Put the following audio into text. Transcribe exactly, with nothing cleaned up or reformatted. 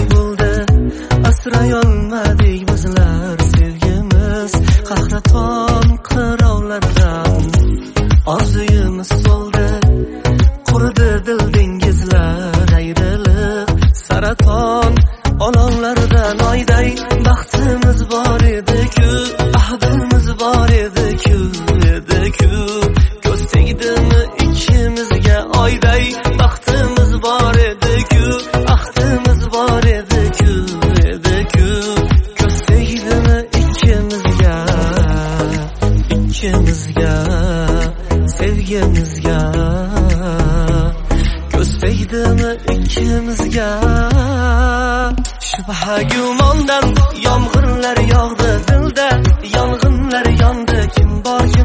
bo'ldi, asray olmadik bizlar sevgimiz qahraton qirovlardan. Orzuyimiz so'ldi, quridi dil dengizlar, ayriliq saraton olovlardan. Oyday baxtimiz bor edi-ku, ahdimiz bor edi-ku, edi-ku. Ko'z tegdimi ikkimizga? Oyday baxtimiz bor edi-ku, ahdimiz bor edi-ku, edi-ku. Ko'z tegdimi ikkimizga, ikkimizga, sevgimizga. Ko'z tegdimi ikkimizga? Shubha gumondan yomg'irlar yog'di dilda, yong'inlar yondi. Kim bor